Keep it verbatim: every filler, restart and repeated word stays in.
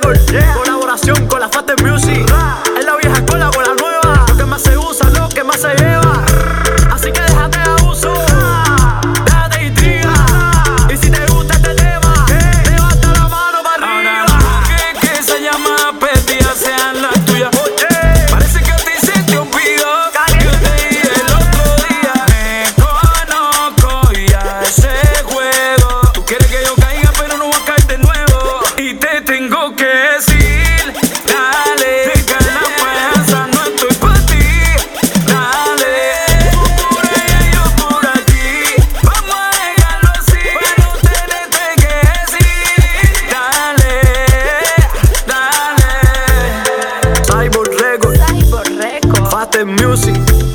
Records, yeah. Colaboración con la Fate Music. Es la vieja escuela con la nueva. Lo que más se usa, lo que más se lleva. Así que déjate de abuso, déjate de intriga. Y si te gusta este tema, levanta la mano para arriba. Ahora las mujeres que se llaman perdidas sean las tuyas. Parece que a ti se te olvidó que yo te dije el otro día. Me conozco ya ese juego. Tú quieres que yo caiga pero no voy a caer de nuevo. Y te tengo que decir, dale, que la fuerza no estoy pa' ti. Dale, tú por ella y yo por aquí. Vamos a dejarlo así, pero tenerte que decir, dale, dale. Cyborg Records, Cyborg Records. Fate Music.